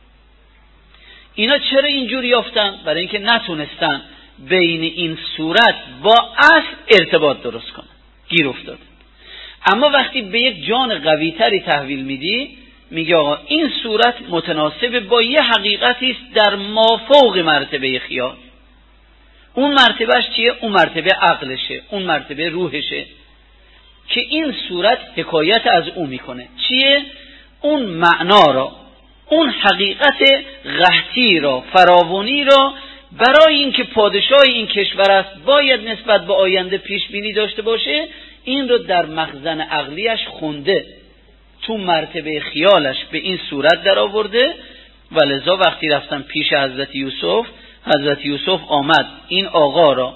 اینا چرا اینجوری یافتن؟ برای اینکه نتونستن بین این صورت با اصل ارتباط درست کنن، گیر افتاد. اما وقتی به یک جان قوی تری تحویل میدی، میگه آقا این صورت متناسب با یه حقیقتی است در مافوق مرتبه خیال. اون مرتبهش چیه؟ اون مرتبه عقلشه، اون مرتبه روحشه، که این صورت حکایت از اون میکنه. چیه؟ اون معنا را، اون حقیقت قحطی را، فراوانی را، برای اینکه پادشاه این کشور است باید نسبت به آینده پیش بینی داشته باشه، این رو در مخزن عقلیش خونده، تو مرتبه خیالش به این صورت در آورده. ولذا وقتی رفتن پیش حضرت یوسف آمد این آقا را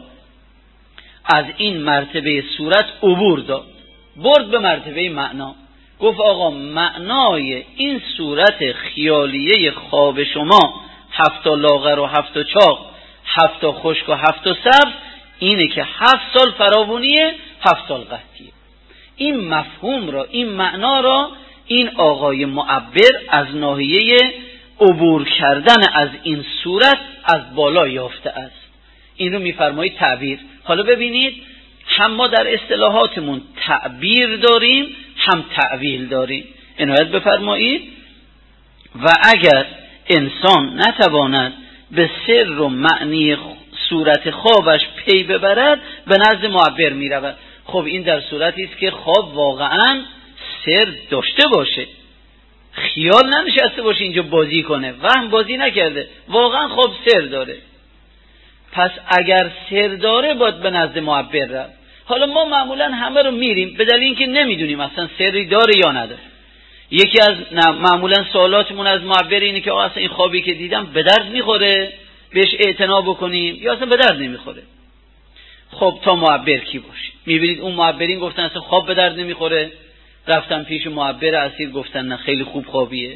از این مرتبه صورت عبور داد، برد به مرتبه معنا. گفت آقا معنای این صورت خیالیه خواب شما 7 لاغر و 7 چاق، 7 خشک و 7 سبز، اینه که 7 سال فراوانیه، 7 سال قحطیه. این مفهوم را، این معنا را این آقای معبر از ناحیه عبور کردن از این صورت از بالا یافته است. این رو میفرمایید تعبیر. حالا ببینید، هم ما در اصطلاحاتمون تعبیر داریم، هم تعویل داریم. عنایت بفرمایید. و اگر انسان نتواند به سر و معنی صورت خوابش پی ببرد، به نزد معبر می رود. خب این در صورتی است که خواب واقعا سر داشته باشه، خیال ننشسته باشه اینجا بازی کنه، وهم بازی نکرده، واقعا خواب سر داره. پس اگر سر داره باید به نزد معبر رفت. حالا ما معمولا همه رو میریم به دلیل اینکه نمیدونیم اصلا سری داره یا نداره. یکی از معمولا سوالاتمون از معبر اینه که اصلا این خوابی که دیدم به درد میخوره بهش اعتنا بکنیم یا اصلا به درد نمیخوره. خب تا معبر کی باشه؟ میبینید اون معبرین گفتن اصلا خواب به درد نمیخوره، رفتن پیش معبر اصیل گفتن نه خیلی خوب خوابیه.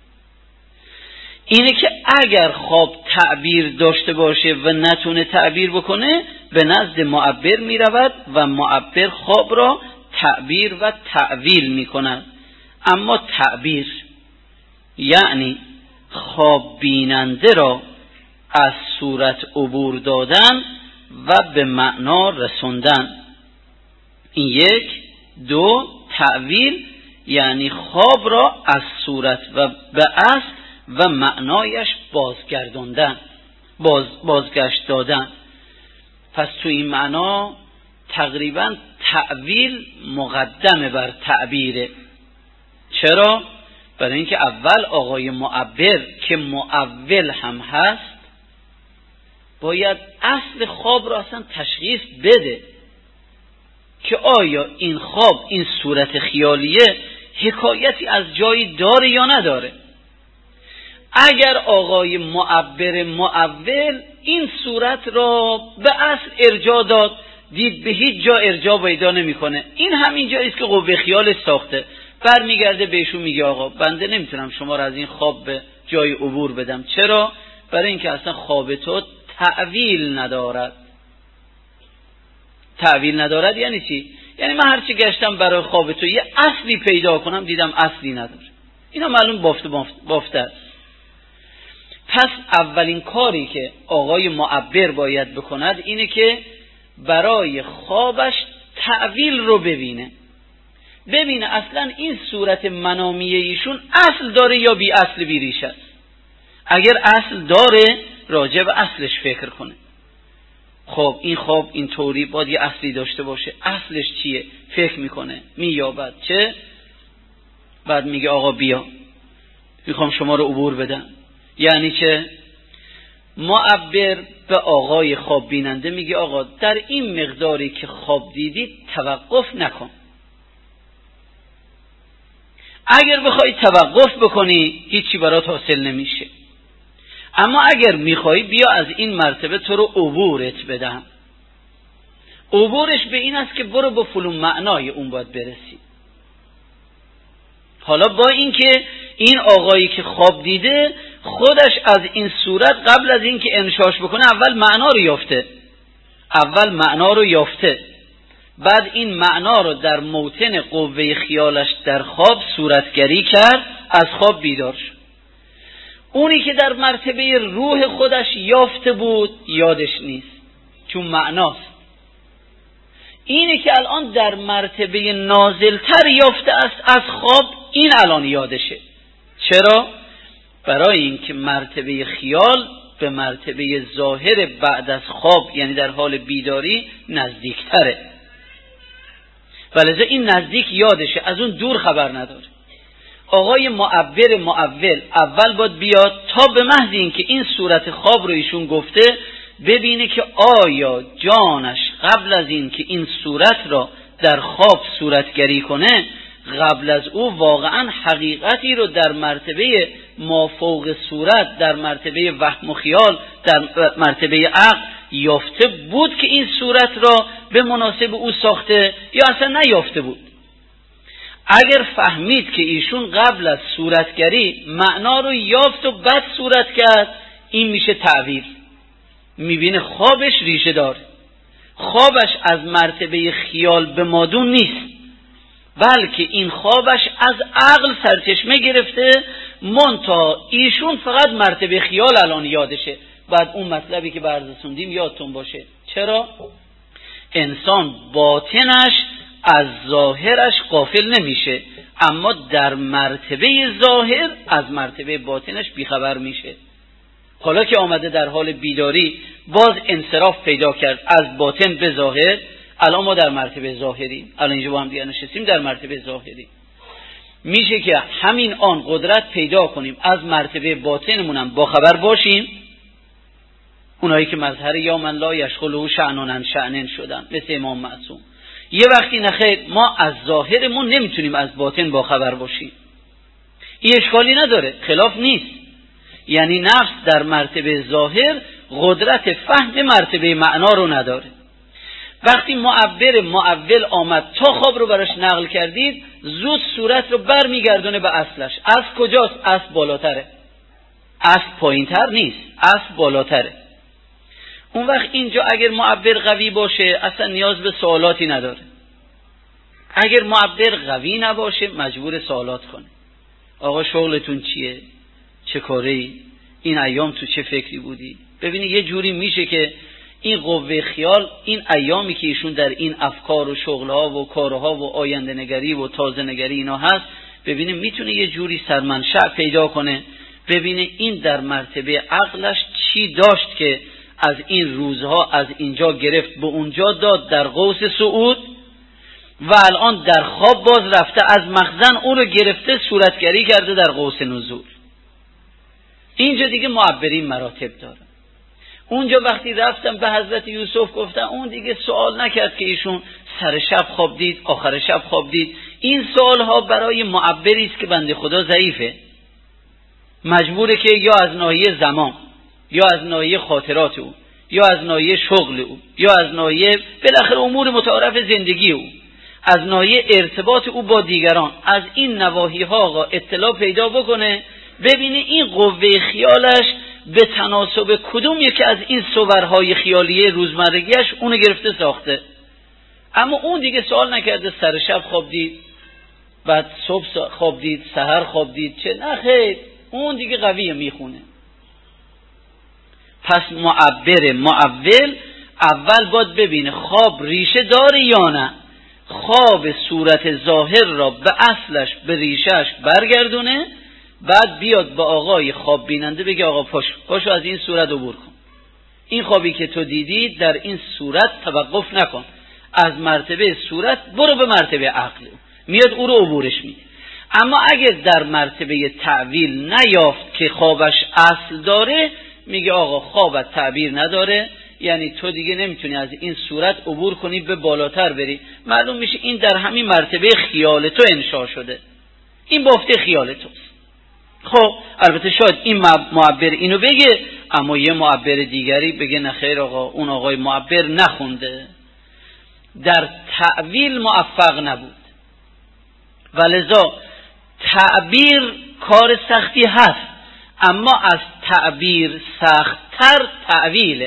اینه که اگر خواب تعبیر داشته باشه و نتونه تعبیر بکنه، به نزد معبر میرود و معبر خواب را تعبیر و تعویل میکند. اما تعبیر یعنی خواب بیننده را از صورت عبور دادن و به معنا رسوندن. این یک. دو، تأویل یعنی خواب را از صورت و به اصل و معنایش بازگرداندن، بازگشت دادن. پس تو این معنا تقریبا تأویل مقدمه بر تعبیره. چرا؟ برای اینکه اول آقای معبر که معول هم هست باید اصل خواب را اصلا تشخیص بده که آیا این خواب، این صورت خیالیه، حکایتی از جایی داره یا نداره. اگر آقای معبر معول این صورت را به اصل ارجاع داد، دید به هیچ جا ارجاع پیدا نمیکنه، این همین جایی است که قوه خیالش ساخته، برمیگرده بهشون میگه آقا بنده نمیتونم شما را از این خواب به جای عبور بدم. چرا؟ برای اینکه اصلا خواب تو تأویل ندارد. تأویل ندارد یعنی چی؟ یعنی من هرچی گشتم برای خواب تو یه اصلی پیدا کنم، دیدم اصلی نداره. اینا معلوم بافته است. پس اولین کاری که آقای معبر باید بکند اینه که برای خوابش تأویل رو ببینه اصلا این صورت منامی ایشون اصل داره یا بی اصل بی ریشه است. اگر اصل داره راجع به اصلش فکر کنه. خب این خواب این طوری باید یه اصلی داشته باشه، اصلش چیه؟ فکر میکنه، مییابد چه؟ بعد میگه آقا بیا میخوام شما رو عبور بدم. یعنی چه؟ معبر به آقای خواب بیننده میگه آقا در این مقداری که خواب دیدید توقف نکن. اگر بخوای توقف بکنی هیچی برات حاصل نمیشه، اما اگر میخوای بیا از این مرتبه تو رو عبورت بدم. عبورش به این است که برو با فلون معنای اون باید برسی. حالا با اینکه این آقایی که خواب دیده خودش از این صورت قبل از اینکه انشاش بکنه اول معنا رو یافته، بعد این معنا رو در موطن قوه خیالش در خواب صورتگری کرد، از خواب بیدار شد. اونی که در مرتبه روح خودش یافته بود یادش نیست چون معناست. اینی که الان در مرتبه نازلتر یافته است از خواب، این الان یادشه. چرا؟ برای اینکه مرتبه خیال به مرتبه ظاهر بعد از خواب یعنی در حال بیداری نزدیکتره، ولذا این نزدیک یادشه، از اون دور خبر نداره. آقای معبر معول اول باید بیاد تا به محض اینکه این صورت خواب رو ایشون گفته ببینه که آیا جانش قبل از اینکه این صورت را در خواب صورتگری کنه قبل از او واقعا حقیقتی رو در مرتبه مافوق صورت، در مرتبه وهم و خیال، در مرتبه عقل یافته بود که این صورت را به مناسب او ساخته یا اصلا نیافته بود. اگر فهمید که ایشون قبل از صورتگری معنا رو یافت و بعد صورت کرد، این میشه تعبیر. میبینه خوابش ریشه داره، خوابش از مرتبه خیال به مادون نیست، بلکه این خوابش از عقل سرچشمه گرفته، منتها ایشون فقط مرتبه خیال الان یادشه. بعد اون مطلبی که بررسوندیم یادتون باشه. چرا؟ انسان باطنش از ظاهرش غافل نمیشه، اما در مرتبه ظاهر از مرتبه باطنش بیخبر میشه. حالا که آمده در حال بیداری باز انصراف پیدا کرد از باطن به ظاهر، الان ما در مرتبه ظاهریم، الان اینجا با هم دیگه نشستیم در مرتبه ظاهری. میشه که همین آن قدرت پیدا کنیم از مرتبه باطنمونم با خبر باشیم. اونایی که مظهر یا من لا یشغله شأنن شأنن شدن مثل امام معصوم. یه وقتی نخیر ما از ظاهرمون نمیتونیم از باطن با خبر باشیم، این اشکالی نداره، خلاف نیست. یعنی نفس در مرتبه ظاهر قدرت فهم مرتبه معنا رو نداره. وقتی معبر معول آمد تا خواب رو براش نقل کردید، زود صورت رو برمیگردونه به اصلش. اصل کجاست؟ اصل بالاتره، اصل پایینتر نیست، اصل بالاتره. اون وقت اینجا اگر معبر قوی باشه اصلا نیاز به سوالاتی نداره. اگر معبر قوی نباشه مجبور سوالات کنه. آقا شغلتون چیه؟ چه کاری؟ این ایام تو چه فکری بودی؟ ببینید یه جوری میشه که این قوه خیال این ایامی که ایشون در این افکار و شغلها و کارها و آینده نگری و تازه نگری اینا هست، ببینید میتونه یه جوری سرمنشأ پیدا کنه، ببینه این در مرتبه عقلش چی داشت که از این روزها از اینجا گرفت به اونجا داد در قوس صعود و الان در خواب باز رفته از مخزن اون رو گرفته صورتگری کرده در قوس نزول. اینجا دیگه معبرین مراتب داره. اونجا وقتی رفتم به حضرت یوسف گفتن، اون دیگه سوال نکرد که ایشون سر شب خواب دید آخر شب خواب دید. این سوال ها برای معبری است که بنده خدا ضعیفه، مجبوره که یا از ناحیه زمان یا از ناحیه خاطرات او یا از ناحیه شغل او یا از ناحیه بالاخره امور متعارف زندگی او، از ناحیه ارتباط او با دیگران، از این نواحی ها اطلاع پیدا بکنه، ببینه این قوه خیالش به تناسب کدوم یکی از این صورهای خیالیه روزمرگیش اونو گرفته ساخته. اما اون دیگه سوال نکرده سر شب خواب دید بعد صبح خواب دید سحر خواب دید چه، نه خیر، اون دیگه قویه میخونه. پس معول اول باید ببینه خواب ریشه داره یا نه، خواب صورت ظاهر را به اصلش به ریشهش برگردونه، بعد بیاد به آقای خواب بیننده بگه آقا پاشو از این صورت عبور کن، این خوابی که تو دیدی در این صورت توقف نکن، از مرتبه صورت برو به مرتبه عقل، میاد او رو عبورش میده. اما اگر در مرتبه تعویل نیافت که خوابش اصل داره، میگه آقا خوابت تعبیر نداره، یعنی تو دیگه نمیتونی از این صورت عبور کنی به بالاتر بری. معلوم میشه این در همین مرتبه خیال تو انشا شده، این بافته خیال توست. خب البته شاید این معبر اینو بگه، اما یه معبر دیگری بگه نخیر آقا اون آقای معبر نخونده، در تعویل موفق نبود، ولذا تعبیر کار سختی هست، اما از تعبیر سخت‌تر تعویله،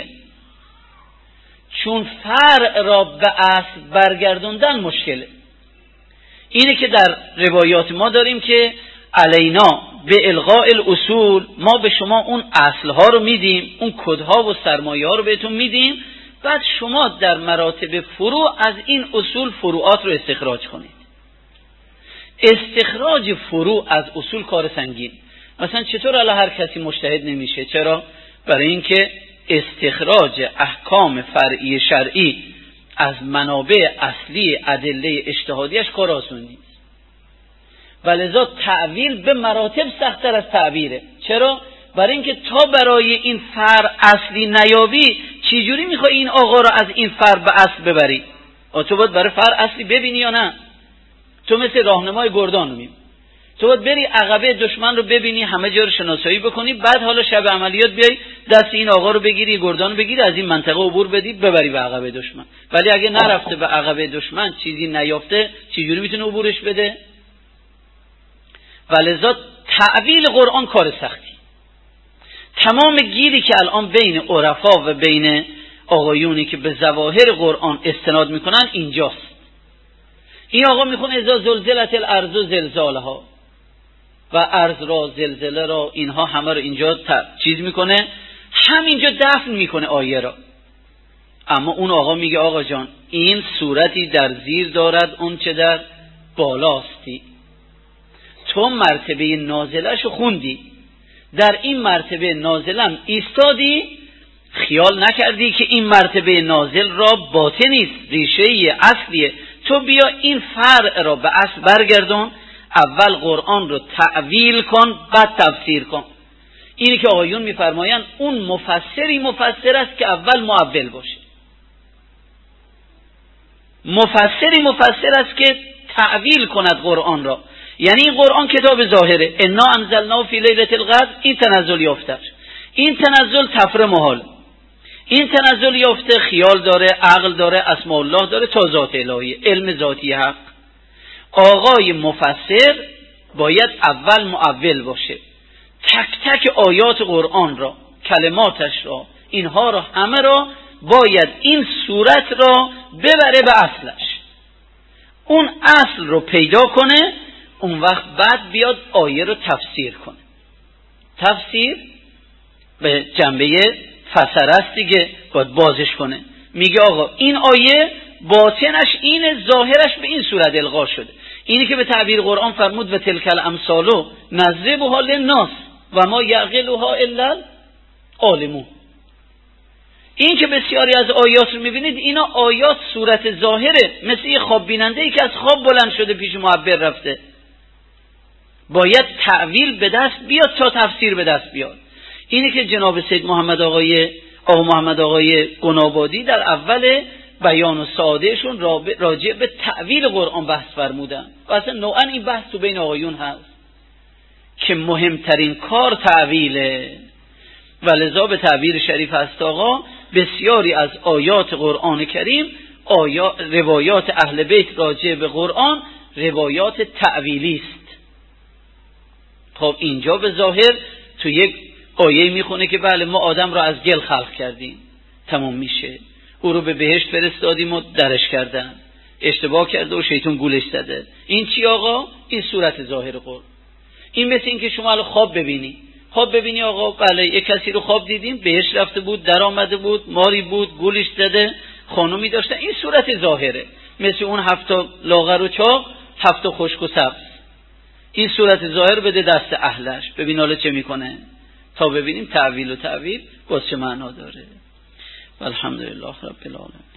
چون فرع را به اصل برگردوندن مشکله. اینه که در روایات ما داریم که علینا به الغاء الاصول، ما به شما اون اصلها رو میدیم، اون کدها و سرمایه ها رو بهتون میدیم، بعد شما در مراتب فروع از این اصول فروعات رو استخراج کنید. استخراج فروع از اصول کار سنگین. مثلا چطور الان هر کسی مجتهد نمیشه؟ چرا؟ برای اینکه استخراج احکام فرعی شرعی از منابع اصلی ادله اجتهادیش کار آسون نیست، ولذا تعویل به مراتب سخت‌تر از تعبیره. چرا؟ برای اینکه تا برای این فرع اصلی نیابی، چجوری میخوای این آقا رو از این فرع به اصل ببری؟ تو باید برای فرع اصلی ببینی یا نه؟ تو مثل راهنمای گردان رو میبینی، تو باید بری عقبه دشمن رو ببینی، همه جا رو شناسایی بکنی، بعد حالا شب عملیات بیای دست این آقا رو بگیری، گردان رو بگیری، از این منطقه عبور بدی، ببری به عقبه دشمن. ولی اگه نرفته به عقبه دشمن، چیزی نیافته، چجوری میتونه عبورش بده؟ ولذا تعویل قرآن کار سختی. تمام گیری که الان بین عرفا و بین آقایونی که به ظواهر قرآن استناد میکنن اینجاست. این آقا میخونه اذا زلزلت الارض زلزالها، و ارض را زلزله را اینها همه رو اینجا چیز میکنه، همینجا دفن میکنه آیه را. اما اون آقا میگه آقا جان این صورتی در زیر دارد اون چه در بالاستی، تو مرتبه نازلش رو خوندی، در این مرتبه نازلم ایستادی، خیال نکردی که این مرتبه نازل را باطنی است، ریشه‌ای اصلیه، تو بیا این فرع را به اصل برگردون، اول قرآن رو تعویل کن بعد تفسیر کن. اینی که آقایون میفرمایند اون مفسر است که اول معول باشه، مفسر است که تعویل کند قرآن را. یعنی این قرآن کتاب ظاهره، انا انزلناه فی لیلة القدر، این تنزل یافته، این تنزل تفره محال، این تنزل یافته خیال داره، عقل داره، اسماء الله داره تا ذات الهی، علم ذاتی حق. آقای مفسر باید اول معول باشه، تک تک آیات قرآن را، کلماتش را، اینها را همه را باید این صورت را ببره به اصلش، اون اصل رو پیدا کنه، اون وقت بعد بیاد آیه رو تفسیر کنه. تفسیر به جنبه فسر است دیگه، باید بازش کنه. میگه آقا این آیه باطنش اینه، ظاهرش به این صورت القا شده. اینی که به تعبیر قرآن فرمود و تلک الامثال نضربها للناس و ما یعقلها الا العالمون. این که بسیاری از آیات رو میبینید، اینا آیات صورت ظاهره، مثل یه خواب بیننده ای که از خواب بلند شده پیش معبر رفته. باید تعویل به دست بیاد تا تفسیر به دست بیاد. اینی که جناب سید محمد آقای گنابادی در اول بیان و سعادهشون راجع به تعویل قرآن بحث فرمودن و اصلا نوعا این بحث تو بین آقایون هست که مهمترین کار تعویله و لذا به تعبیر شریف هست آقا بسیاری از آیات قرآن کریم، روایات اهل بیت راجع به قرآن روایات تعویلی است. خب اینجا به ظاهر تو یک آیه میخونه که بله ما آدم را از گل خلق کردیم، تمام میشه، او رو به بهشت فرستادیم و درش کردن، اشتباه کرده و شیطان گولش زده. این چی آقا؟ این صورت ظاهر قرآن. این مثل این که شما الان خواب ببینی آقا بله یک کسی رو خواب دیدیم، بهشت رفته بود، در آمده بود، ماری بود، گولش زده، خانومی داشتن. این صورت ظاهره، مثل اون 7 لاغر و چاق، 7 خشک و سبز. این صورت ظاهر بده دست اهلش، ببین حالا چه میکنه، تا ببینیم تعویل باز چه معنا داره. والحمدلله رب العالمین.